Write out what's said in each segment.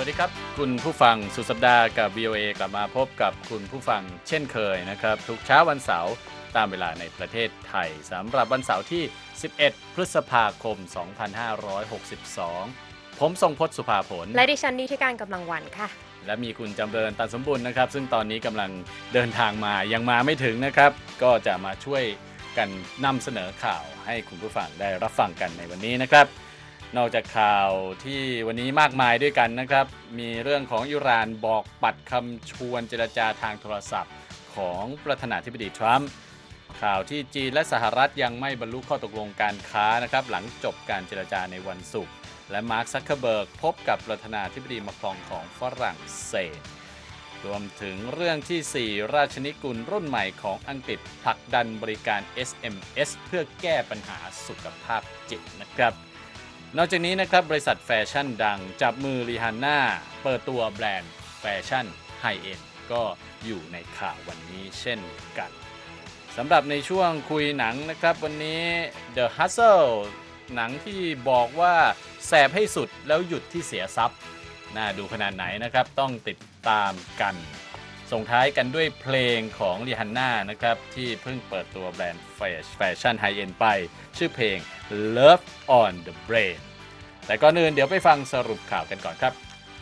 วัสดีครับคุณผู้ฟังสุดสัปดาห์กับ VOA กลับมาพบกับคุณผู้ฟังเช่นเคยนะครับทุกเช้าวันเสาร์ตามเวลาในประเทศไทยสำหรับวันเสาร์ที่11พฤษภาคม2562ผมทรงพจน์สุภาผลและดิฉันนิติการกำลังวันค่ะและมีคุณจำเริญตันสมบูรณ์นะครับซึ่งตอนนี้กำลังเดินทางมายังมาไม่ถึงนะครับก็จะมาช่วยกันนำเสนอข่าวให้คุณผู้ฟังได้รับฟังกันในวันนี้นะครับนอกจากข่าวที่วันนี้มากมายด้วยกันนะครับมีเรื่องของอิหร่านบอกปัดคำชวนเจรจาทางโทรศัพท์ของประธานาธิบดีทรัมป์ข่าวที่จีนและสหรัฐยังไม่บรรลุข้อตกลงการค้านะครับหลังจบการเจรจาในวันศุกร์และมาร์ค ซักเคอร์เบิร์กพบกับประธานาธิบดีมาครองของฝรั่งเศสรวมถึงเรื่องที่ 4 ราชนิกูลรุ่นใหม่ของอังกฤษผลักดันบริการ SMS เพื่อแก้ปัญหาสุขภาพจิตนะครับนอกจากนี้นะครับบริษัทแฟชั่นดังจับมือริฮานน่าเปิดตัวแบรนด์แฟชั่นไฮเอ็นด์ก็อยู่ในข่าววันนี้เช่นกันสำหรับในช่วงคุยหนังนะครับวันนี้ The Hustle หนังที่บอกว่าแสบให้สุดแล้วหยุดที่เสียทรัพย์น่าดูขนาดไหนนะครับต้องติดตามกันส่งท้ายกันด้วยเพลงของริฮันน่านะครับที่เพิ่งเปิดตัวแบรนด์แฟชั่นไฮเอ็นด์ไปชื่อเพลง Love on the Brain แต่ก่อนอื่นเดี๋ยวไปฟังสรุปข่าวกันก่อนครับ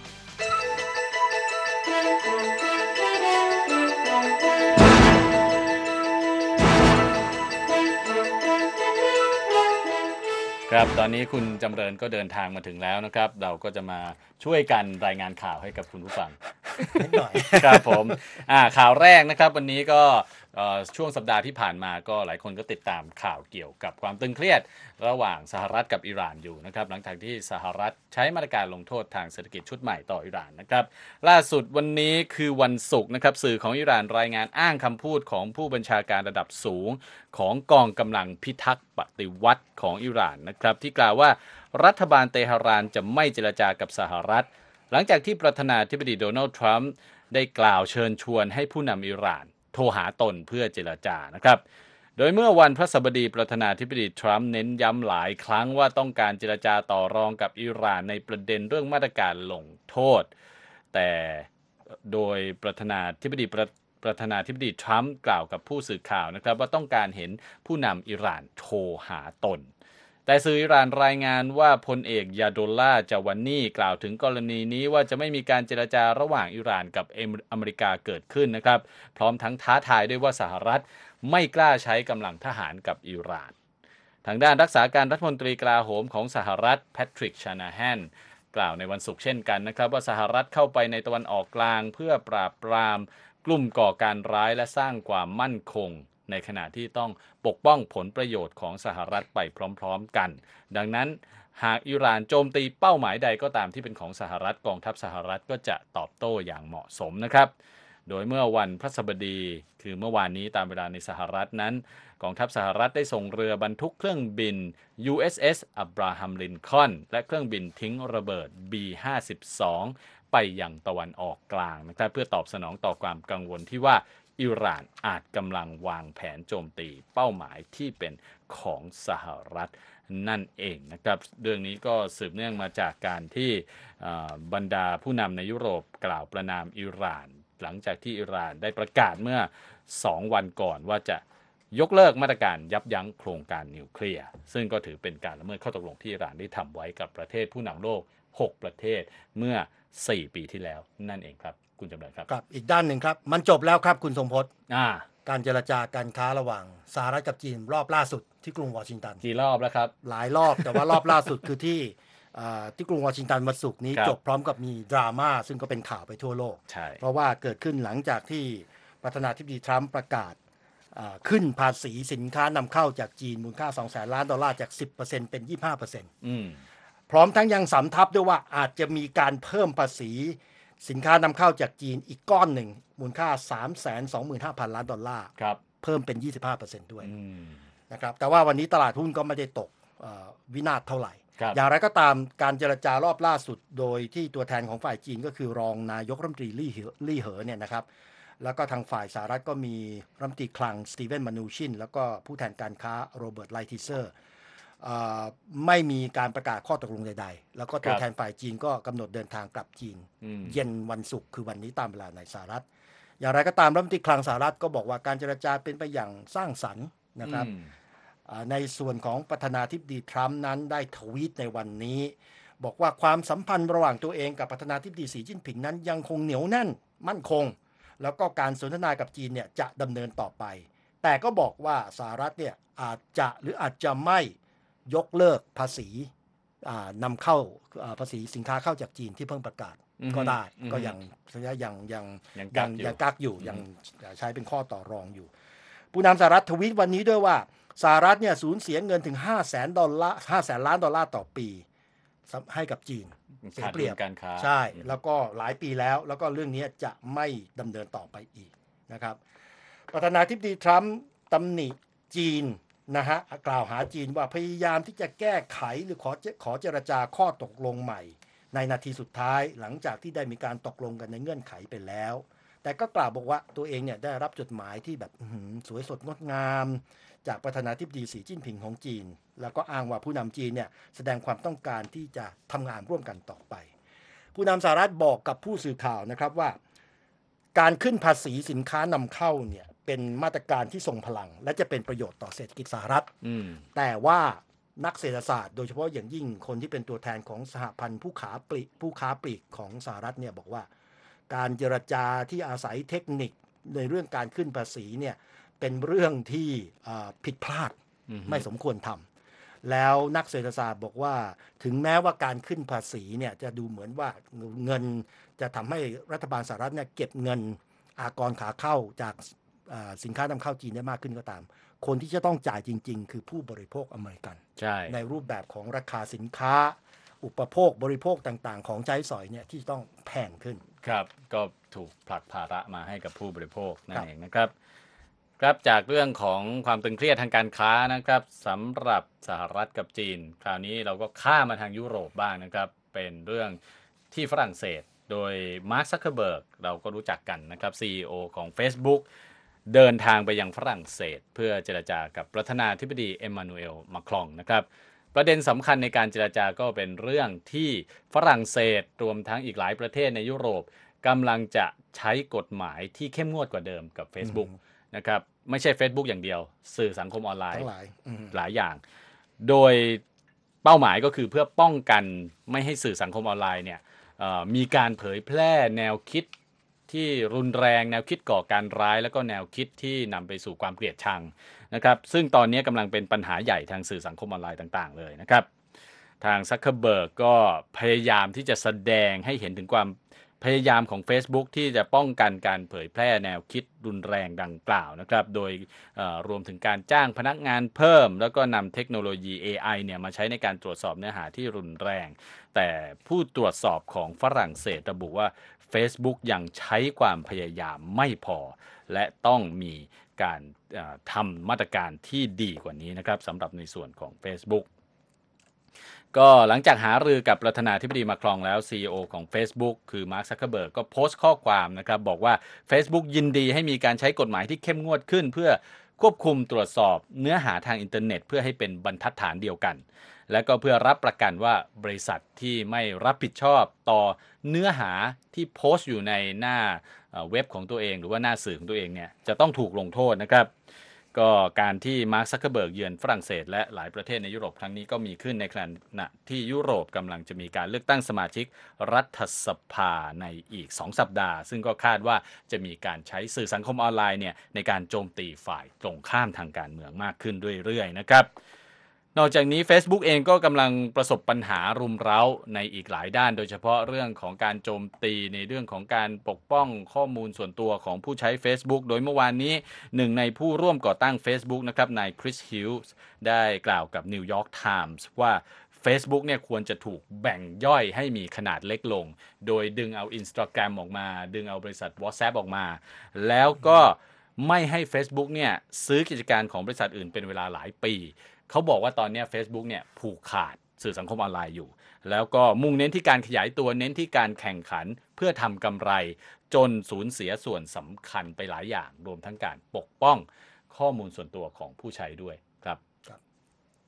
ครับตอนนี้คุณจำเริญก็เดินทางมาถึงแล้วนะครับเราก็จะมาช่วยกันรายงานข่าวให้กับคุณผู้ฟังนิดหน่อยครับผมข่าวแรกนะครับวันนี้ก็ช่วงสัปดาห์ที่ผ่านมาก็หลายคนก็ติดตามข่าวเกี่ยวกับความตึงเครียดระหว่างสหรัฐกับอิหร่านอยู่นะครับหลังจากที่สหรัฐใช้มาตรการลงโทษทางเศรษฐกิจชุดใหม่ต่ออิหร่านนะครับล่าสุดวันนี้คือวันศุกร์นะครับสื่อของอิหร่านรายงานอ้างคำพูดของผู้บัญชาการระดับสูงของกองกำลังพิทักษ์ปฏิวัติของอิหร่านนะครับที่กล่าวว่ารัฐบาลเตหะรานจะไม่เจรจากับสหรัฐหลังจากที่ประธานาธิบดีโดนัลด์ทรัมป์ได้กล่าวเชิญชวนให้ผู้นำอิหร่านโทรหาตนเพื่อเจรจานะครับโดยเมื่อวันพฤหัสบดีประธานาธิบดีทรัมป์เน้นย้ำหลายครั้งว่าต้องการเจรจาต่อรองกับอิหร่านในประเด็นเรื่องมาตรการลงโทษแต่โดยประธานาธิบดีทรัมป์กล่าวกับผู้สื่อข่าวนะครับว่าต้องการเห็นผู้นำอิหร่านโทรหาตนแต่สื่ออิหร่านรายงานว่าพลเอกยาโดลลาห์จาวานีกล่าวถึงกรณีนี้ว่าจะไม่มีการเจรจาระหว่างอิหร่านกับอเมริกาเกิดขึ้นนะครับพร้อมทั้งท้าทายด้วยว่าสหรัฐไม่กล้าใช้กำลังทหารกับอิหร่านทางด้านรักษาการรัฐมนตรีกลาโหมของสหรัฐแพทริก ชานาแฮนกล่าวในวันศุกร์เช่นกันนะครับว่าสหรัฐเข้าไปในตะวันออกกลางเพื่อปราบปรามกลุ่มก่อการร้ายและสร้างความมั่นคงในขณะที่ต้องปกป้องผลประโยชน์ของสหรัฐไปพร้อมๆกันดังนั้นหากอิหร่านโจมตีเป้าหมายใดก็ตามที่เป็นของสหรัฐกองทัพสหรัฐก็จะตอบโต้อย่างเหมาะสมนะครับโดยเมื่อวันพฤหัสบดีคือเมื่อวานนี้ตามเวลาในสหรัฐนั้นกองทัพสหรัฐได้ส่งเรือบรรทุกเครื่องบิน USS Abraham Lincoln และเครื่องบินทิ้งระเบิด B-52 ไปยังตะวันออกกลางนะครับเพื่อตอบสนองต่อความกังวลที่ว่าอิหร่านอาจกำลังวางแผนโจมตีเป้าหมายที่เป็นของสหรัฐนั่นเองนะครับเรื่องนี้ก็สืบเนื่องมาจากการที่บรรดาผู้นำในยุโรปกล่าวประณามอิหร่านหลังจากที่อิหร่านได้ประกาศเมื่อ2 วันก่อนว่าจะยกเลิกมาตรการยับยั้งโครงการนิวเคลียร์ซึ่งก็ถือเป็นการละเมิดข้อตกลงที่อิหร่านได้ทำไว้กับประเทศผู้นำโลก6 ประเทศเมื่อ4 ปีที่แล้วนั่นเองครับคุณจำเริญครับครับอีกด้านหนึ่งครับมันจบแล้วครับคุณทรงพจน์การเจรจาการค้าระหว่างสหรัฐกับจีนรอบล่าสุดที่กรุงวอชิงตันกี่รอบแล้วครับหลายรอบแต่ว่ารอบล่าสุดคือที่กรุงวอชิงตันวันศุกร์นี้จบพร้อมกับมีดราม่าซึ่งก็เป็นข่าวไปทั่วโลกเพราะว่าเกิดขึ้นหลังจากที่ประธานาธิบดีทรัมป์ประกาศขึ้นภาษีสินค้านำเข้าจากจีนมูลค่า$200 ล้านจาก 10% เป็น 25%พร้อมทั้งยังสำทับด้วยว่าอาจจะมีการเพิ่มภาษีสินค้านำเข้าจากจีนอีกก้อนหนึ่งมูลค่า$325,000 ล้านเพิ่มเป็น 25% ด้วยนะครับแต่ว่าวันนี้ตลาดหุ้นก็ไม่ได้ตกวินาศเท่าไหร่อย่างไรก็ตามการเจรจารอบล่าสุดโดยที่ตัวแทนของฝ่ายจีนก็คือรองนายกรัฐมนตรีลี่เหอเนี่ยนะครับแล้วก็ทางฝ่ายสหรัฐก็มีรัฐมนตรีคลังสตีเวนมานูชินแล้วก็ผู้แทนการค้าโรเบิร์ตไลทิเซอร์ไม่มีการประกาศข้อตกลงใดๆแล้วก็ตัวแทนฝ่ายจีนก็กำหนดเดินทางกลับจีนเย็นวันศุกร์คือวันนี้ตามเวลาในสหรัฐอย่างไรก็ตามรัฐมนตรีคลังสหรัฐก็บอกว่าการเจรจาเป็นไปอย่างสร้างสรรค์นะครับในส่วนของประธานาธิบดีทรัมป์นั้นได้ทวีตในวันนี้บอกว่าความสัมพันธ์ระหว่างตัวเองกับประธานาธิบดีสีจิ้นผิงนั้นยังคงเหนียวแน่นมั่นคงแล้วก็การสนทนากับจีนเนี่ยจะดำเนินต่อไปแต่ก็บอกว่าสหรัฐเนี่ยอาจจะหรืออาจจะไม่ยกเลิกภาษีนำเข้าภาษีสินค้าเข้าจากจีนที่เพิ่งประกาศก็ได้ก็ยังกักอยู่ยังใช้เป็นข้อต่อรองอยู่ผู้นำสหรัฐทวีตวันนี้ด้วยว่าสหรัฐเนี่ยสูญเสียเงินถึง500,000 ล้านดอลลาร์ต่อปีให้กับจีนเสียเปรียบการค้าใช่แล้วก็หลายปีแล้วก็เรื่องนี้จะไม่ดำเนินต่อไปอีกนะครับประธานาธิบดีทรัมป์ตำหนิจีนนะฮะกล่าวหาจีนว่าพยายามที่จะแก้ไขหรือขอเจรจาข้อตกลงใหม่ในนาทีสุดท้ายหลังจากที่ได้มีการตกลงกันในเงื่อนไขไปแล้วแต่ก็กล่าวบอกว่าตัวเองเนี่ยได้รับจดหมายที่แบบสวยสดงดงามจากประธานาธิบดีสีจิ้นผิงของจีนแล้วก็อ้างว่าผู้นำจีนเนี่ยแสดงความต้องการที่จะทำงานร่วมกันต่อไปผู้นำสหรัฐบอกกับผู้สื่อข่าวนะครับว่าการขึ้นภาษีสินค้านำเข้าเนี่ยเป็นมาตรการที่ทรงพลังและจะเป็นประโยชน์ต่อเศรษฐกิจสหรัฐแต่ว่านักเศรษฐศาสตร์โดยเฉพาะอย่างยิ่งคนที่เป็นตัวแทนของสหพันธ์ผู้ค้าปลีกของสหรัฐเนี่ยบอกว่าการเจรจาที่อาศัยเทคนิคในเรื่องการขึ้นภาษีเนี่ยเป็นเรื่องที่ผิดพลาดไม่สมควรทำแล้วนักเศรษฐศาสตร์บอกว่าถึงแม้ว่าการขึ้นภาษีเนี่ยจะดูเหมือนว่าเงินจะทำให้รัฐบาลสหรัฐเนี่ยเก็บเงินอากรขาเข้าจากสินค้านำเข้าจีนได้มากขึ้นก็ตามคนที่จะต้องจ่ายจริงๆคือผู้บริโภคอเมริกันในรูปแบบของราคาสินค้าอุปโภคบริโภคต่างๆของใช้สอยเนี่ยที่ต้องแพงขึ้นครับก็ถูกผลักภาระมาให้กับผู้บริโภคนั่นเองนะครับครับจากเรื่องของความตึงเครียดทางการค้านะครับสำหรับสหรัฐกับจีนคราวนี้เราก็ข้ามมาทางยุโรปบ้างนะครับเป็นเรื่องที่ฝรั่งเศสโดยมาร์ค ซักเคอร์เบิร์กเราก็รู้จักกันนะครับ CEO ของ Facebook เดินทางไปยังฝรั่งเศสเพื่อเจรจากับประธานาธิบดีเอ็มมานูเอล มาครองนะครับประเด็นสำคัญในการเจรจาก็เป็นเรื่องที่ฝรั่งเศสรวมทั้งอีกหลายประเทศในยุโรปกำลังจะใช้กฎหมายที่เข้มงวดกว่าเดิมกับ Facebook นะครับไม่ใช่ Facebook อย่างเดียวสื่อสังคมออนไลน์หลายอย่างโดยเป้าหมายก็คือเพื่อป้องกันไม่ให้สื่อสังคมออนไลน์เนี่ยมีการเผยแพร่แนวคิดที่รุนแรงแนวคิดก่อการร้ายแล้วก็แนวคิดที่นำไปสู่ความเกลียดชังนะครับซึ่งตอนนี้กำลังเป็นปัญหาใหญ่ทางสื่อสังคมออนไลน์ต่างๆเลยนะครับทางซักเคอร์เบิร์กก็พยายามที่จะแสดงให้เห็นถึงความพยายามของ Facebook ที่จะป้องกันการเผยแพร่แนวคิดรุนแรงดังกล่าวนะครับโดยรวมถึงการจ้างพนักงานเพิ่มแล้วก็นำเทคโนโลยี AI เนี่ยมาใช้ในการตรวจสอบเนื้อหาที่รุนแรงแต่ผู้ตรวจสอบของฝรั่งเศสระบุว่า Facebook ยังใช้ความพยายามไม่พอและต้องมีการทำมาตรการที่ดีกว่านี้นะครับสำหรับในส่วนของ Facebookก็หลังจากหารือกับประธานาธิบดีมาครองแล้ว CEO ของ Facebook คือมาร์ค ซักเคอร์เบิร์กก็โพสต์ข้อความนะครับบอกว่า Facebook ยินดีให้มีการใช้กฎหมายที่เข้มงวดขึ้นเพื่อควบคุมตรวจสอบเนื้อหาทางอินเทอร์เน็ตเพื่อให้เป็นบรรทัดฐานเดียวกันและก็เพื่อรับประกันว่าบริษัทที่ไม่รับผิดชอบต่อเนื้อหาที่โพสต์อยู่ในหน้าเว็บของตัวเองหรือว่าหน้าสื่อของตัวเองเนี่ยจะต้องถูกลงโทษนะครับก็การที่มาร์ค ซักเคอร์เบิร์กเยือนฝรั่งเศสและหลายประเทศในยุโรปครั้งนี้ก็มีขึ้นในขณะที่ยุโรปกำลังจะมีการเลือกตั้งสมาชิกรัฐสภาในอีก2สัปดาห์ซึ่งก็คาดว่าจะมีการใช้สื่อสังคมออนไลน์เนี่ยในการโจมตีฝ่ายตรงข้ามทางการเมืองมากขึ้นเรื่อยๆนะครับนอกจากนี้ Facebook เองก็กำลังประสบปัญหารุมเร้าในอีกหลายด้านโดยเฉพาะเรื่องของการโจมตีในเรื่องของการปกป้องข้อมูลส่วนตัวของผู้ใช้ Facebook โดยเมื่อวานนี้หนึ่งในผู้ร่วมก่อตั้ง Facebook นะครับนายคริส ฮิลส์ได้กล่าวกับ New York Times ว่า Facebook เนี่ยควรจะถูกแบ่งย่อยให้มีขนาดเล็กลงโดยดึงเอา Instagram ออกมาดึงเอาบริษัท WhatsApp ออกมาแล้วก็ไม่ให้ Facebook เนี่ยซื้อกิจการของบริษัทอื่นเป็นเวลาหลายปีเขาบอกว่าตอนนี้ Facebook เนี่ยผูกขาดสื่อสังคมออนไลน์อยู่แล้วก็มุ่งเน้นที่การขยายตัวเน้นที่การแข่งขันเพื่อทำกำไรจนสูญเสียส่วนสำคัญไปหลายอย่างรวมทั้งการปกป้องข้อมูลส่วนตัวของผู้ใช้ด้วยครับ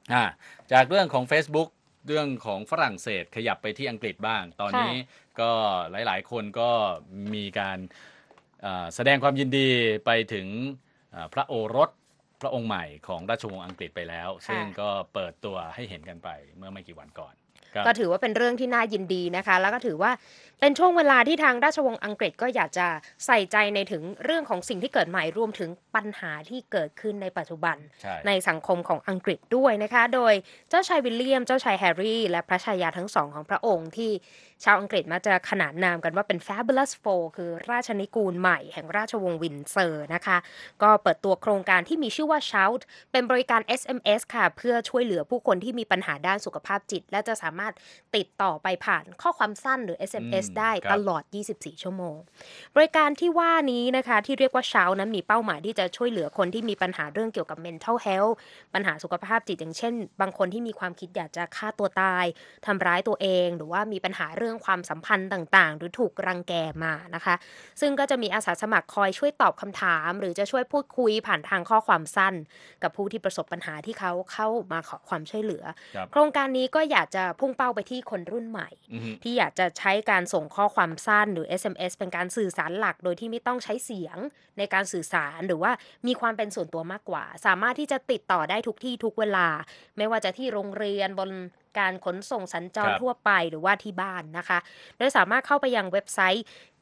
จากเรื่องของ Facebook เรื่องของฝรั่งเศสขยับไปที่อังกฤษบ้าง ตอนนี้ก็หลายๆคนก็มีการแสดงความยินดีไปถึงพระโอรสพระองค์ใหม่ของราชวงศ์อังกฤษไปแล้วซึ่งก็เปิดตัวให้เห็นกันไปเมื่อไม่กี่วันก่อนก็ถือว่าเป็นเรื่องที่น่ายินดีนะคะแล้วก็ถือว่าเป็นช่วงเวลาที่ทางราชวงศ์อังกฤษก็อยากจะใส่ใจในถึงเรื่องของสิ่งที่เกิดใหม่รวมถึงปัญหาที่เกิดขึ้นในปัจจุบันในสังคมของอังกฤษด้วยนะคะโดยเจ้าชายวิลเลียมเจ้าชายแฮร์รี่และพระชายาทั้งสองของพระองค์ที่ชาวอังกฤษมักจะขนานนามกันว่าเป็น Fabulous Four คือราชนิกูลใหม่แห่งราชวงศ์วินเซอร์นะคะก็เปิดตัวโครงการที่มีชื่อว่า Shout เป็นบริการ SMS ค่ะเพื่อช่วยเหลือผู้คนที่มีปัญหาด้านสุขภาพจิตและจะสามารถติดต่อไปผ่านข้อความสั้นหรือ SMS ได้ตลอด 24 ชั่วโมงบริการที่ว่านี้นะคะที่เรียกว่า Shout นั้นมีเป้าหมายที่จะช่วยเหลือคนที่มีปัญหาเรื่องเกี่ยวกับ mental health ปัญหาสุขภาพจิตอย่างเช่นบางคนที่มีความคิดอยากจะฆ่าตัวตายทำร้ายตัวเองหรือว่ามีปัญหาเรื่องความสัมพันธ์ต่างๆหรือถูกรังแกมานะคะซึ่งก็จะมีอาสาสมัครคอยช่วยตอบคำถามหรือจะช่วยพูดคุยผ่านทางข้อความสั้นกับผู้ที่ประสบปัญหาที่เขาเข้ามาขอความช่วยเหลือโครงการนี้ก็อยากจะพุ่งเป้าไปที่คนรุ่นใหม่ที่อยากจะใช้การส่งข้อความสั้นหรือ SMS เป็นการสื่อสารหลักโดยที่ไม่ต้องใช้เสียงในการสื่อสารหรือว่ามีความเป็นส่วนตัวมากกว่าสามารถที่จะติดต่อได้ทุกที่ทุกเวลาไม่ว่าจะที่โรงเรียนบนการขนส่งสัญจรทั่วไปหรือว่าที่บ้านนะคะโดยสามารถเข้าไปยังเว็บไซต์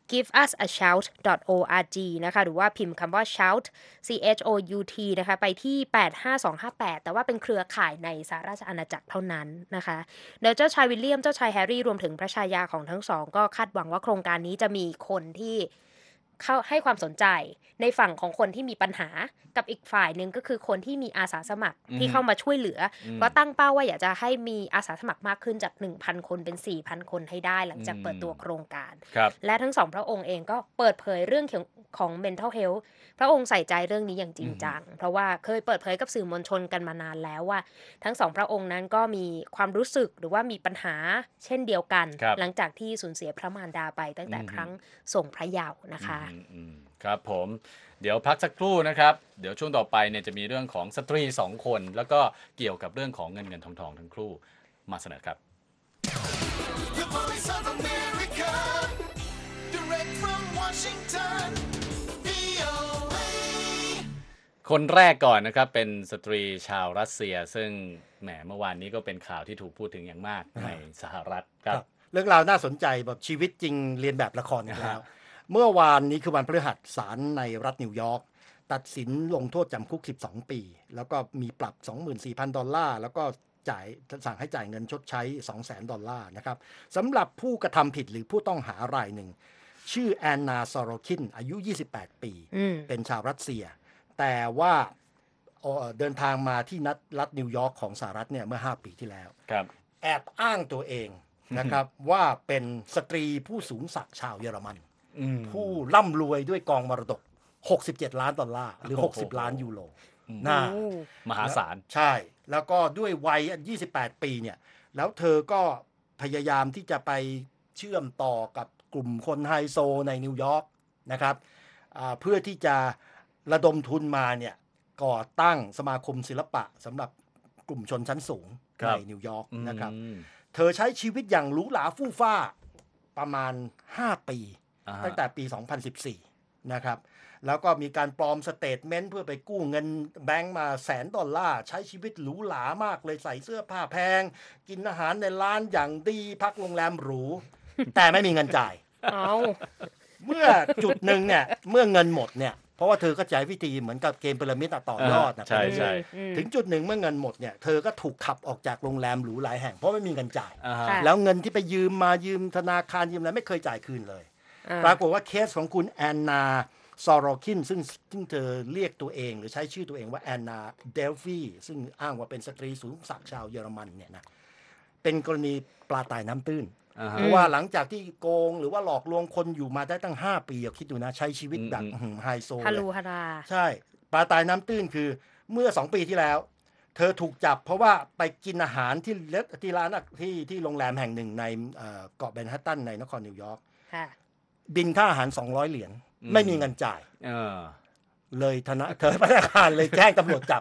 giveusashout.org นะคะหรือว่าพิมพ์คำว่า shout CHOUT นะคะไปที่85258แต่ว่าเป็นเครือข่ายในสหราชอาณาจักรเท่านั้นนะคะโดยเจ้าชายวิลเลียมเจ้าชายแฮร์รี่รวมถึงพระชายาของทั้งสองก็คาดหวังว่าโครงการนี้จะมีคนที่เข้าให้ความสนใจในฝั่งของคนที่มีปัญหากับอีกฝ่ายหนึ่งก็คือคนที่มีอาสาสมัครที่เข้ามาช่วยเหลือก็ตั้งเป้าว่าอยากจะให้มีอาสาสมัครมากขึ้นจาก 1,000 คนเป็น 4,000 คนให้ได้หลังจากเปิดตัวโครงการและทั้งสองพระองค์เองก็เปิดเผยเรื่องของ mental health พระองค์ใส่ใจเรื่องนี้อย่างจริงจังเพราะว่าเคยเปิดเผยกับสื่อมวลชนกันมานานแล้วว่าทั้งสองพระองค์นั้นก็มีความรู้สึกหรือว่ามีปัญหาเช่นเดียวกันหลังจากที่สูญเสียพระมารดาไปตั้งแต่ครั้งทรงพระเยาว์นะคะครับผมเดี๋ยวพักสักครู่นะครับเดี๋ยวช่วงต่อไปเนี่ยจะมีเรื่องของสตรี2คนแล้วก็เกี่ยวกับเรื่องของเงินทองทั้งคู่มาเสนอครับ The Voice of America Direct from Washington VOA คนแรกก่อนนะครับเป็นสตรีชาวรัสเซียซึ่งแหมเมื่อวานนี้ก็เป็นข่าวที่ถูกพูดถึงอย่างมากในสหรัฐครับเรื่องราวน่าสนใจแบบชีวิตจริงเรียนแบบละครอีกแล้วเมื่อวานนี้คือวันพฤหัสศาลในรัฐนิวยอร์กตัดสินลงโทษจำคุก12 ปีแล้วก็มีปรับ 24,000 ดอลลาร์แล้วก็สั่งให้จ่ายเงินชดใช้ 200,000 ดอลลาร์นะครับสำหรับผู้กระทำผิดหรือผู้ต้องหารายหนึ่งชื่อแอนนาซอโรคินอายุ28 ปีเป็นชาวรัสเซียแต่ว่าเดินทางมาที่รัฐนิวยอร์กของสหรัฐเนี่ยเมื่อ5 ปีที่แล้วแอบอ้างตัวเองนะครับว่าเป็นสตรีผู้สูงศักดิ์ชาวเยอรมันผู้ร่ำรวยด้วยกองมรดก67 ล้านดอลลาร์หรือ60 ล้านยูโรมหาศาลใช่แล้วก็ด้วยวัย28 ปีเนี่ยแล้วเธอก็พยายามที่จะไปเชื่อมต่อกับกลุ่มคนไฮโซในนิวยอร์กนะครับเพื่อที่จะระดมทุนมาเนี่ยก่อตั้งสมาคมศิลปะสำหรับกลุ่มชนชั้นสูงในนิวยอร์กนะครับเธอใช้ชีวิตอย่างหรูหราฟู่ฟ้าประมาณ5 ปีตั้งแต่ปี 2014 นะครับแล้วก็มีการปลอมสเตทเมนต์เพื่อไปกู้เงินแบงก์มา$100,000ใช้ชีวิตหรูหรามากเลยใส่เสื้อผ้าแพงกินอาหารในร้านอย่างดีพักโรงแรมหรูแต่ไม่มีเงินจ่ายเมื่อจุดหนึ่งเนี่ยเมื่อเงินหมดเนี่ยเพราะว่าเธอก็ใช้วิธีเหมือนกับเกมพีระมิดต่อยอดนะใช่ถึงจุดหนึ่งเมื่อเงินหมดเนี่ยเธอก็ถูกขับออกจากโรงแรมหรูหลายแห่งเพราะไม่มีเงินจ่ายแล้วเงินที่ไปยืมธนาคารยืมอะไรไม่เคยจ่ายคืนเลยปรากฏว่าเคสของคุณแอนนาซอโรคินซึ่งเธอเรียกตัวเองหรือใช้ชื่อตัวเองว่าแอนนาเดลฟีซึ่งอ้างว่าเป็นสตรีสูงศักดิ์ชาวเยอรมันเนี่ยนะเป็นกรณีปลาตายน้ำตื้นเพราะว่าหลังจากที่โกงหรือว่าหลอกลวงคนอยู่มาได้ตั้ง5 ปีคิดดูนะใช้ชีวิตแบบไฮโซฮารูฮาราใช่ปลาตายน้ำตื้นคือเมื่อ2 ปีที่แล้วเธอถูกจับเพราะว่าไปกินอาหารที่ร้านที่โรงแรมแห่งหนึ่งในเกาะแมนฮัตตันในนครนิวยอร์กบินค่าอาหาร$200ไม่มีเงินจ่ายเลยเธอพนักงานเลยแจ้งตำรวจจับ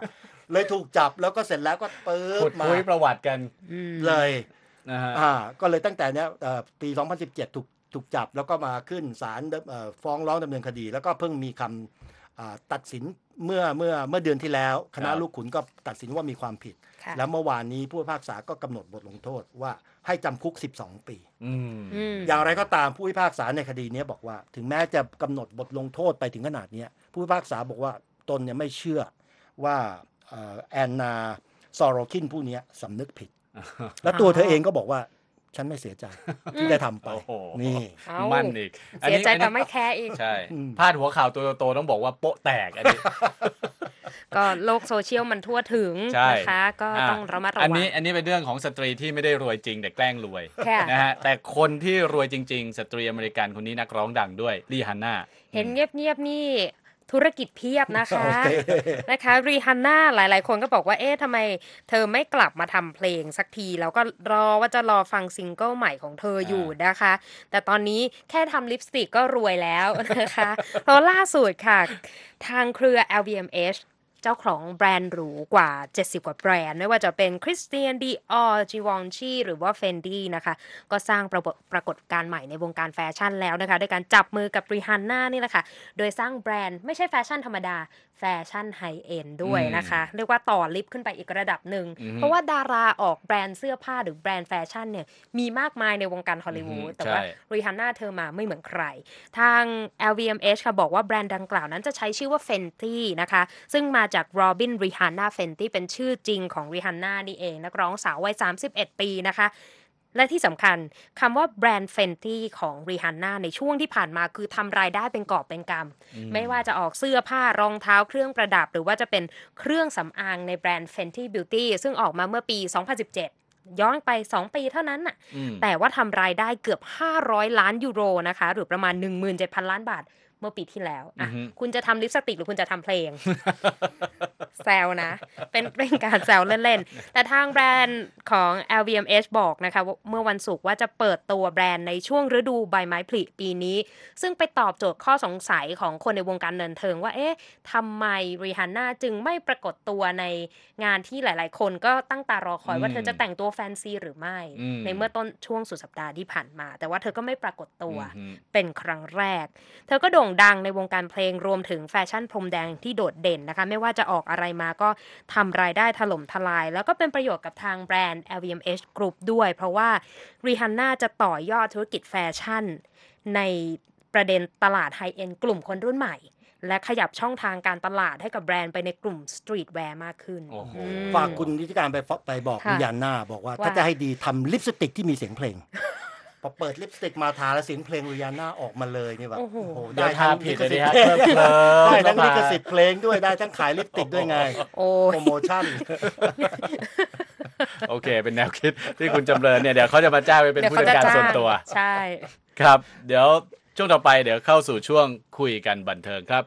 เลยถูกจับแล้วก็เสร็จแล้วก็เปิขุดดมาคุยประวัติกันเลยนะฮะก็เลยตั้งแต่เนี้ยปี 2017 ถูกจับแล้วก็มาขึ้นศาลฟ้องร้องดำเนินคดี แล้วก็เพิ่งมีคำตัดสินเมื่อเดือนที่แล้ว คณะลูกขุนก็ตัดสินว่ามีความผิด แล้วเมื่อวานนี้ผู้พิพากษาก็กำหนดบทลงโทษว่าให้จำคุก12 ปีอย่างไรก็ตามผู้พิพากษาในคดีนี้บอกว่าถึงแม้จะกำหนดบทลงโทษไปถึงขนาดนี้ผู้พิพากษาบอกว่าตนเนี่ยไม่เชื่อว่าแอนนาซอโรคินผู้นี้สำนึกผิด แล้วตัวเธอเองก็บอกว่าฉันไม่เสียใจที่ได้ทำไปนี่มั่นอีกเสียใจแต่ไม่แคร์อีกใช่พาดหัวข่าวตัวโตต้องบอกว่าโป๊ะแตกอันนี้ก็โลกโซเชียลมันทั่วถึงนะคะก็ต้องระมัดระวังอันนี้เป็นเรื่องของสตรีที่ไม่ได้รวยจริงแต่แกล้งรวยนะฮะแต่คนที่รวยจริงๆสตรีอเมริกันคนนี้นักร้องดังด้วยรีฮันน่าเห็นเงียบๆนี่ธุรกิจเพียบนะคะนะคะรีฮันน่าหลายๆคนก็บอกว่าเอ๊ะทำไมเธอไม่กลับมาทำเพลงสักทีแล้วก็รอฟังซิงเกิลใหม่ของเธออยู่นะคะแต่ตอนนี้แค่ทำลิปสติกก็รวยแล้วนะคะเพราะล่าสุดค่ะทางเครือ LVMH เจ้าของแบรนด์หรูกว่า70กว่าแบรนด์ไม่ว่าจะเป็น Christian Dior Givenchy หรือว่า Fendi นะคะก็สร้างปรากฏการณ์ใหม่ในวงการแฟชั่นแล้วนะคะด้วยการจับมือกับริฮันน่านี่แหละค่ะโดยสร้างแบรนด์ไม่ใช่แฟชั่นธรรมดาแฟชั่นไฮเอ็นด์ด้วยนะคะเรียกว่าต่อลิฟต์ขึ้นไปอีกระดับหนึ่งเพราะว่าดาราออกแบรนด์เสื้อผ้าหรือแบรนด์แฟชั่นเนี่ยมีมากมายในวงการฮอลลีวูดแต่ว่าริฮันน่าเธอมาไม่เหมือนใครทาง LVMH ค่ะบอกว่าแบรนด์ดังกล่าวนั้นจะใช้ชื่อว่า Fenty นะคะซึ่งมาจาก Robin Rihanna Fenty เป็นชื่อจริงของ Rihanna นี่เองนักร้องสาววัย31 ปีนะคะและที่สำคัญคำว่าแบรนด์ Fenty ของ Rihanna ในช่วงที่ผ่านมาคือทำรายได้เป็นกอบเป็นกำไม่ว่าจะออกเสื้อผ้ารองเท้าเครื่องประดับหรือว่าจะเป็นเครื่องสำอางในแบรนด์ Fenty Beauty ซึ่งออกมาเมื่อปี 2017 ย้อนไป2ปีเท่านั้นน่ะแต่ว่าทำรายได้เกือบ500ล้านยูโรนะคะหรือประมาณ 17,000 ล้านบาทเมื่อปีที่แล้วอ่ะคุณจะทำลิปสติกหรือคุณจะทำเพลง แซวนะเป็นการแซวเล่นๆแต่ทางแบรนด์ของ LVMH บอกนะคะว่าเมื่อวันศุกร์ว่าจะเปิดตัวแบรนด์ในช่วงฤดูใบไม้ผลิปีนี้ซึ่งไปตอบโจทย์ข้อสงสัยของคนในวงการบันเทิงว่าเอ๊ะทำไมริฮันน่าจึงไม่ปรากฏตัวในงานที่หลายๆคนก็ตั้งตารอคอยว่าเธอจะแต่งตัวแฟนซีหรือไม่ในเมื่อต้นช่วงสุดสัปดาห์ที่ผ่านมาแต่ว่าเธอก็ไม่ปรากฏตัวเป็นครั้งแรกเธอก็โด่งดังในวงการเพลงรวมถึงแฟชั่นพรมแดงที่โดดเด่นนะคะไม่ว่าจะออกอะไรมาก็ทำรายได้ถล่มทลายแล้วก็เป็นประโยชน์กับทางแบรนด์ LVMH Group ด้วยเพราะว่าริฮันน่าจะต่อยอดธุรกิจแฟชั่นในประเด็นตลาดไฮเอ็นด์กลุ่มคนรุ่นใหม่และขยับช่องทางการตลาดให้กับแบรนด์ไปในกลุ่มสตรีทแวร์มากขึ้นฝากคุณนิติการไปบอกริฮันน่าบอกว่าถ้าจะให้ดีทำลิปสติกที่มีเสียงเพลงพอเปิดลิปสติกมาทาแล้วเสียงเพลงริฮันน่าออกมาเลยนี่แบบโอ้โหได้ทั้งลิขสิทธิ์ได้ทั้งลิขสิทธิ์เพลงด้วยได้ทั้งขายลิปสติกด้วยไงโปรโมชั่นโอเคเป็นแนวคิดที่คุณจำเริญเนี่ยเดี๋ยวเขาจะมาจ้างไปเป็นผู้จัดการส่วนตัวใช่ครับเดี๋ยวช่วงต่อไปเดี๋ยวเข้าสู่ช่วงคุยกันบันเทิงครับ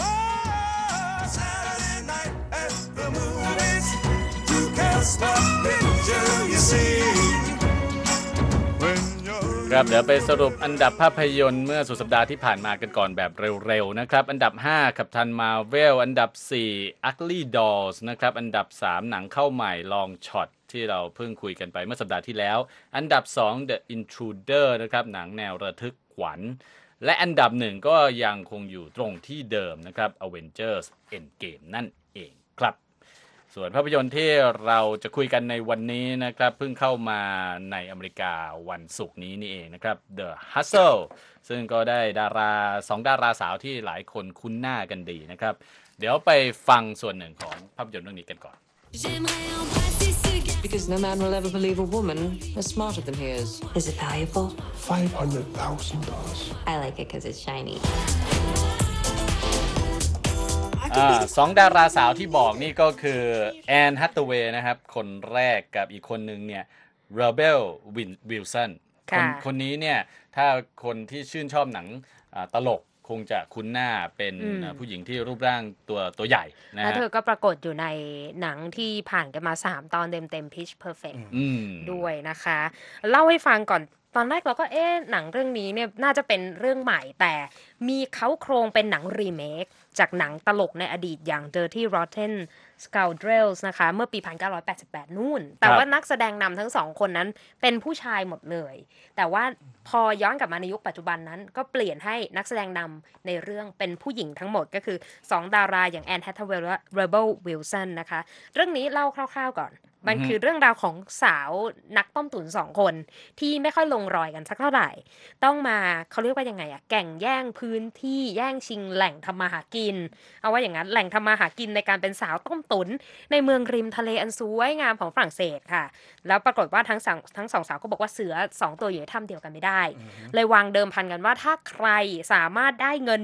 ครับเดี๋ยวไปสรุปอันดับภาพยนตร์เมื่อสุดสัปดาห์ที่ผ่านมากันก่อนแบบเร็วๆนะครับอันดับ5กัปตันมาร์เวลอันดับ4 Ugly Dolls นะครับอันดับ3หนังเข้าใหม่ Long Shot ที่เราเพิ่งคุยกันไปเมื่อสัปดาห์ที่แล้วอันดับ2 The Intruder นะครับหนังแนวระทึกขวัญและอันดับ1ก็ยังคงอยู่ตรงที่เดิมนะครับ Avengers Endgame นั่นเองครับส่วนภาพยนตร์ที่เราจะคุยกันในวันนี้นะครับเพิ่งเข้ามาในอเมริกาวันศุกร์นี้นี่เองนะครับ The Hustle ซึ่งก็ได้2ดาราสาวที่หลายคนคุ้นหน้ากันดีนะครับเดี๋ยวไปฟังส่วนหนึ่งของภาพยนตร์เรื่องนี้กันก่อน Because no man will ever believe a woman as smarter than he is. Is it valuable? $500,000. I like it because it's shiny. 2ดาราสาวที่บอกนี่ก็คือแอนฮัตเตอร์เวย์นะครับคนแรกกับอีกคนนึงเนี่ยเรเบลวิลสันคนนี้เนี่ยถ้าคนที่ชื่นชอบหนังตลกคงจะคุ้นหน้าเป็นผู้หญิงที่รูปร่างตัวใหญ่นะแล้วเธอก็ปรากฏอยู่ในหนังที่ผ่านกันมา3ตอนเต็มๆ Pitch Perfect ด้วยนะคะเล่าให้ฟังก่อนตอนแรกเราก็หนังเรื่องนี้เนี่ยน่าจะเป็นเรื่องใหม่แต่มีเขาโครงเป็นหนังรีเมคจากหนังตลกในอดีตอย่าง Dirty Rotten Scoundrels นะคะเมื่อปี 1988 นู่นแต่ว่านักแสดงนำทั้งสองคนนั้นเป็นผู้ชายหมดเลยแต่ว่าพอย้อนกลับมาในยุคปัจจุบันนั้นก็เปลี่ยนให้นักแสดงนำในเรื่องเป็นผู้หญิงทั้งหมดก็คือ2ดาราอย่างแอนแฮทเวย์และ Rebel Wilson นะคะเรื่องนี้เล่าคร่าวๆก่อนมันคือเรื่องราวของสาวนักต้มตุ๋น2 คนที่ไม่ค่อยลงรอยกันสักเท่าไหร่ต้องมาเขาเรียกว่ายังไงอะแข่งแย่งพื้นที่แย่งชิงแหล่งทำมาหากินเอาว่าอย่างนั้นแหล่งทำมาหากินในการเป็นสาวต้มตุ๋นในเมืองริมทะเลอันสวยงามของฝรั่งเศสค่ะแล้วปรากฏว่าทั้งสองสาวก็บอกว่าเสือ2 ตัวอยู่ในถ้ำเดียวกันไม่ได้เลยวางเดิมพันกันว่าถ้าใครสามารถได้เงิน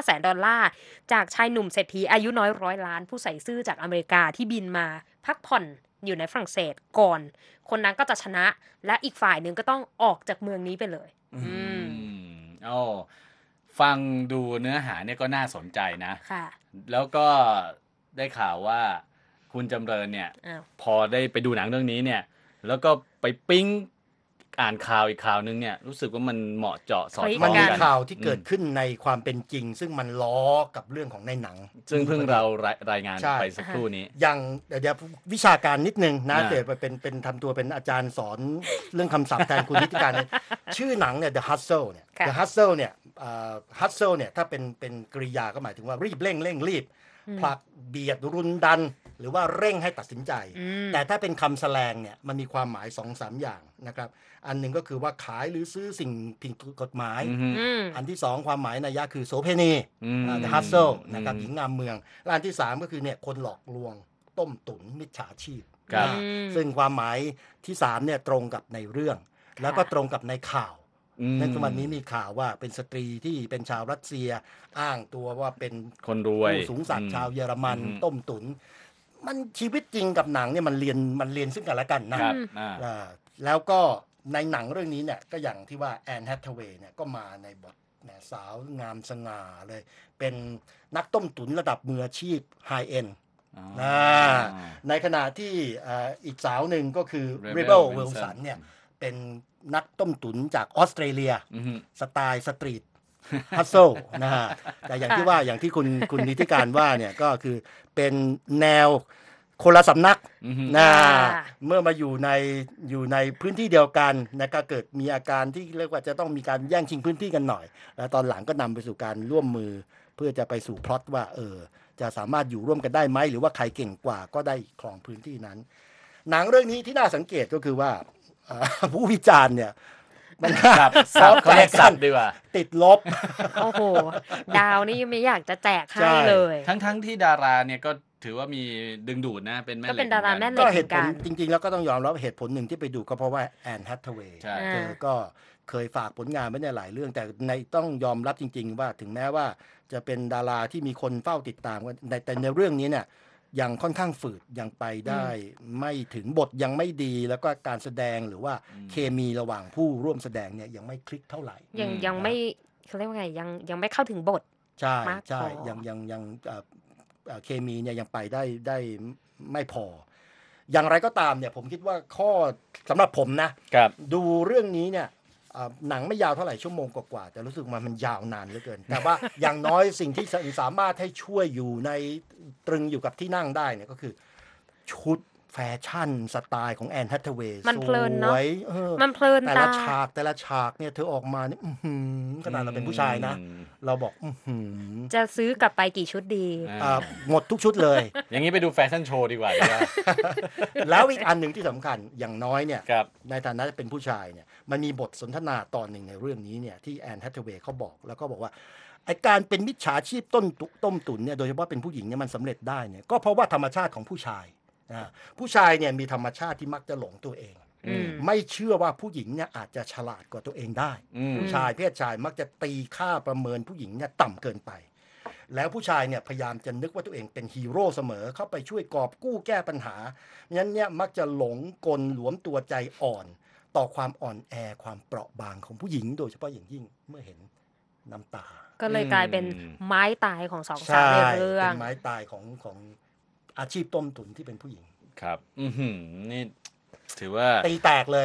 $500,000จากชายหนุ่มเศรษฐีอายุน้อย100 ล้านผู้ใส่ซื่อจากอเมริกาที่บินมาพักผ่อนอยู่ในฝรั่งเศสก่อนคนนั้นก็จะชนะและอีกฝ่ายหนึ่งก็ต้องออกจากเมืองนี้ไปเลยโอ้ฟังดูเนื้อหาเนี่ยก็น่าสนใจนะค่ะแล้วก็ได้ข่าวว่าคุณจำเริญเนี่ยพอได้ไปดูหนังเรื่องนี้เนี่ยแล้วก็ไปปิ๊งอ่านข่าวอีกข่าวนึงเนี่ยรู้สึกว่ามันเหมาะเจาะสอดคล้องกันมันมีข่าวที่เกิดขึ้นในความเป็นจริงซึ่งมันล้อกับเรื่องของในหนังซึ่งเพิ่งเรารายงานไปสักครู่นี้อย่างเดี๋ยววิชาการนิดนึงนะเดี๋ยวเป็นทำตัวเป็นอาจารย์สอนเรื่องคำศัพท์แทนคุณนิติการชื่อหนังเนี่ย The Hustle เนี่ย The Hustle เนี่ยHustle เนี่ยถ้าเป็นกริยาก็หมายถึงว่ารีบเร่งรีบผลักเบียดรุนดันหรือว่าเร่งให้ตัดสินใจแต่ถ้าเป็นคำแสลงเนี่ยมันมีความหมาย 2-3 อย่างนะครับอันหนึ่งก็คือว่าขายหรือซื้อสิ่งผิดกฎหมายอันที่2ความหมายนัยยะคือโสเภณี The Hustle นะครับหญิงงามเมืองและอันที่3ก็คือเนี่ยคนหลอกลวงต้มตุ๋นมิจฉาชีพซึ่งความหมายที่3เนี่ยตรงกับในเรื่องแล้วก็ตรงกับในข่าวในวันนี้มีข่าวว่าเป็นสตรีที่เป็นชาวรัสเซียอ้างตัวว่าเป็นคนรวยสูงสักดิ์ชาวเยอรมันต้มตุ๋นมันชีวิตจริงกับหนังเนี่ยมันเรียนซึ่งกันและกันนะแล้วก็ในหนังเรื่องนี้เนี่ยก็อย่างที่ว่าแอนแฮทเวย์เนี่ยก็มาในบทแหมสาวงามสง่าเลยเป็นนักต้มตุ๋นระดับมืออาชีพไฮเอ็นในขณะที่อีกสาวหนึ่งก็คือ Rebel Wilson เนี่ยเป็นนักต้มตุ๋นจากออสเตรเลียสไตล์สตรีทฮัสเซิลนะฮะแต่อย่างที่ว่าอย่างที่คุณนิติการว่าเนี่ยก็คือเป็นแนวคนละสำนักนะเมื่อมาอยู่ในพื้นที่เดียวกันนะก็เกิดมีอาการที่เรียกว่าจะต้องมีการแย่งชิงพื้นที่กันหน่อยแล้วตอนหลังก็นำไปสู่การร่วมมือเพื่อจะไปสู่พล็อตว่าจะสามารถอยู่ร่วมกันได้ไหมหรือว่าใครเก่งกว่าก็ได้ครองพื้นที่นั้นหนังเรื่องนี้ที่น่าสังเกตก็คือว่าผู้วิจารณ์เนี่ยมันเขาเรียกสับดีกว่าติดลบโอ้โหดาวนี่ไม่อยากจะแจกให้เลยทั้งที่ดาราเนี่ยก็ถือว่ามีดึงดูดนะเป็นแม่เหล็กก็เป็นดาราแม่เหล็กก็เหตุผลจริงๆแล้วก็ต้องยอมรับเหตุผลหนึ่งที่ไปดูก็เพราะว่าแอนแฮทเวย์เธอก็เคยฝากผลงานไว้ในหลายเรื่องแต่ในต้องยอมรับจริงๆว่าถึงแม้ว่าจะเป็นดาราที่มีคนเฝ้าติดตามแต่ในเรื่องนี้เนี่ยยังค่อนข้างฝืดยังไปได้ไม่ถึงบทยังไม่ดีแล้วก็การแสดงหรือว่าเคมีระหว่างผู้ร่วมแสดงเนี่ยยังไม่คลิกเท่าไหร่ยังไม่เขาเรียกว่าไงยังไม่เข้าถึงบทใช่ยังเคมีเนี่ยยังไปได้ไม่พออย่างไรก็ตามเนี่ยผมคิดว่าข้อสำหรับผมนะดูเรื่องนี้เนี่ยหนังไม่ยาวเท่าไหร่ชั่วโมงกว่าแต่รู้สึกมันยาวนานเหลือเกินแต่ว่าอย่างน้อยสิ่งที่สามารถให้ช่วยอยู่ในตรึงอยู่กับที่นั่งได้เนี่ยก็คือชุดแฟชั่นสไตล์ของแอนแฮทเวย์มันเพลินเนาะมันเพลินแต่ละฉากเนี่ยเธอออกมาเนี่ยขนาดเราเป็นผู้ชายนะเราบอกจะซื้อกลับไปกี่ชุดดีหมดทุกชุดเลยอย่างนี้ไปดูแฟชั่นโชว์ดีกว่าแล้วอีกอันหนึ่งที่สำคัญอย่างน้อยเนี่ยในฐานะเป็นผู้ชายเนี่ยมันมีบทสนทนาตอนหนึ่งในเรื่องนี้เนี่ยที่แอนแฮทเวย์เขาบอกแล้วก็บอกว่าไอการเป็นมิจฉาชีพต้มตุ๋นเนี่ยโดยเฉพาะเป็นผู้หญิงเนี่ยมันสำเร็จได้เนี่ยก็เพราะว่าธรรมชาติของผู้ชายผู้ชายเนี่ยมีธรรมชาติที่มักจะหลงตัวเองไม่เชื่อว่าผู้หญิงเนี่ยอาจจะฉลาดกว่าตัวเองได้ผู้ชายเพศชายมักจะตีค่าประเมินผู้หญิงเนี่ยต่ำเกินไปแล้วผู้ชายเนี่ยพยายามจะนึกว่าตัวเองเป็นฮีโร่เสมอเข้าไปช่วยกอบกู้แก้ปัญหางั้นเนี่ยมักจะหลงกลหลวมตัวใจอ่อนต่อความอ่อนแอความเปราะบางของผู้หญิงโดยเฉพาะอย่างยิ่งเมื่อเห็นน้ำตาก็เลยกลายเป็นไม้ตายของสองสาวในเรื่องเป็นไม้ตายของอาชีพต้มตุ๋นที่เป็นผู้หญิงครับนี่ถือว่าตีแตกเลย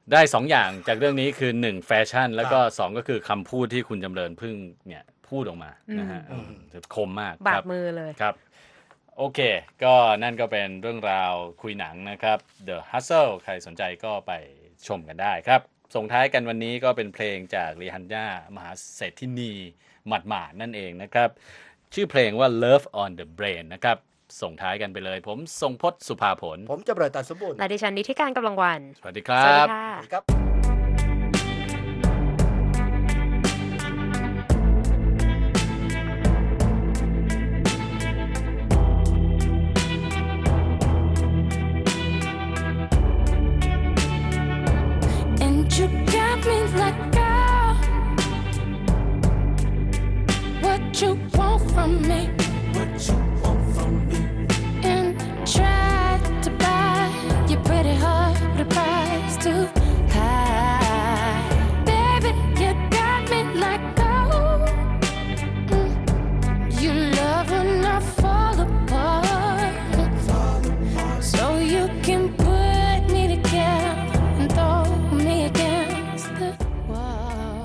ได้2อย่างจากเรื่องนี้คือ1แฟชั่นแล้วก็2ก็คือคำพูดที่คุณจำเริญพึ่งเนี่ยพูดออกมานะฮะคมมากบาดมือเลยครับโอเคก็นั่นก็เป็นเรื่องราวคุยหนังนะครับ The Hustle ใครสนใจก็ไปชมกันได้ครับส่งท้ายกันวันนี้ก็เป็นเพลงจากรีฮันน่ามหาเศรษฐินีหมาดๆนั่นเองนะครับชื่อเพลงว่า Love on the Brain นะครับส่งท้ายกันไปเลยผมทรงพจน์สุภาผลผมจะเบิดตันสมบูรณ์และดิฉันนิติการกำลังวันสวัสดีครับสวัสดีค่ะ You got me like girl, what you want from me, and try to buy your pretty heart with a price too high. Baby, you got me like gold. You love when I fall apart, so you can put me together and throw me against the wall.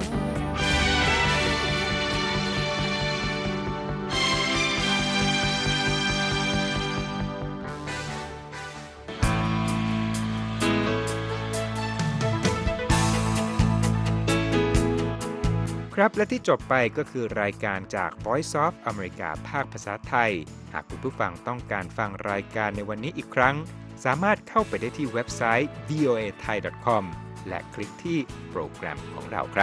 ครับและที่จบไปก็คือรายการจาก Voice of America ภาคภาษาไทยหากคุณผู้ฟังต้องการฟังรายการในวันนี้อีกครั้งสามารถเข้าไปได้ที่เว็บไซต์ voathai.com และคลิกที่โปรแกรมของเราครับ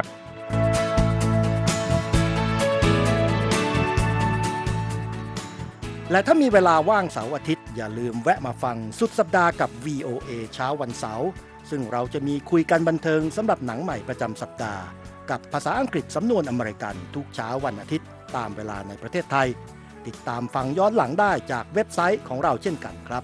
และถ้ามีเวลาว่างเสาร์อาทิตย์อย่าลืมแวะมาฟังสุดสัปดาห์กับ VOA เช้าวันเสาร์ซึ่งเราจะมีคุยกันบันเทิงสำหรับหนังใหม่ประจำสัปดาห์กับภาษาอังกฤษสำนวนอเมริกันทุกเช้าวันอาทิตย์ตามเวลาในประเทศไทยติดตามฟังย้อนหลังได้จากเว็บไซต์ของเราเช่นกันครับ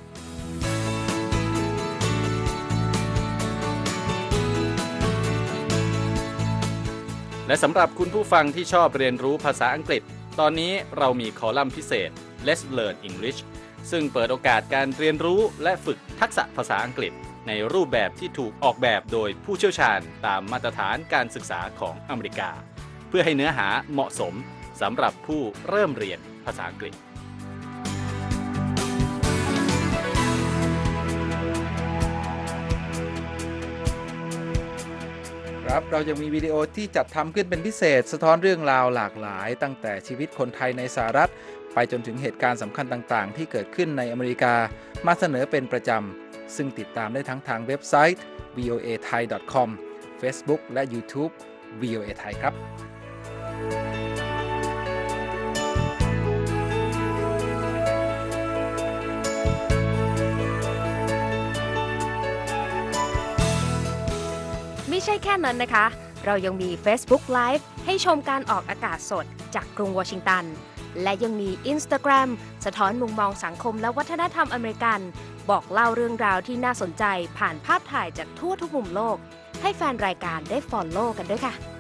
และสำหรับคุณผู้ฟังที่ชอบเรียนรู้ภาษาอังกฤษตอนนี้เรามีคอลัมน์พิเศษ Let's Learn English ซึ่งเปิดโอกาสการเรียนรู้และฝึกทักษะภาษาอังกฤษในรูปแบบที่ถูกออกแบบโดยผู้เชี่ยวชาญตามมาตรฐานการศึกษาของอเมริกาเพื่อให้เนื้อหาเหมาะสมสำหรับผู้เริ่มเรียนภาษาอังกฤษครับเรายังมีวิดีโอที่จัดทำขึ้นเป็นพิเศษสะท้อนเรื่องราวหลากหลายตั้งแต่ชีวิตคนไทยในสหรัฐไปจนถึงเหตุการณ์สำคัญต่างๆที่เกิดขึ้นในอเมริกามาเสนอเป็นประจำซึ่งติดตามได้ทั้งทางเว็บไซต์ voathai.com Facebook และ YouTube VOA Thai ครับไม่ใช่แค่นั้นนะคะเรายังมี Facebook Live ให้ชมการออกอากาศสดจากกรุงวอชิงตันและยังมี Instagram สะท้อนมุมมองสังคมและวัฒนธรรมอเมริกันบอกเล่าเรื่องราวที่น่าสนใจผ่านภาพถ่ายจากทั่วทุกมุมโลกให้แฟนรายการได้ follow กันด้วยค่ะ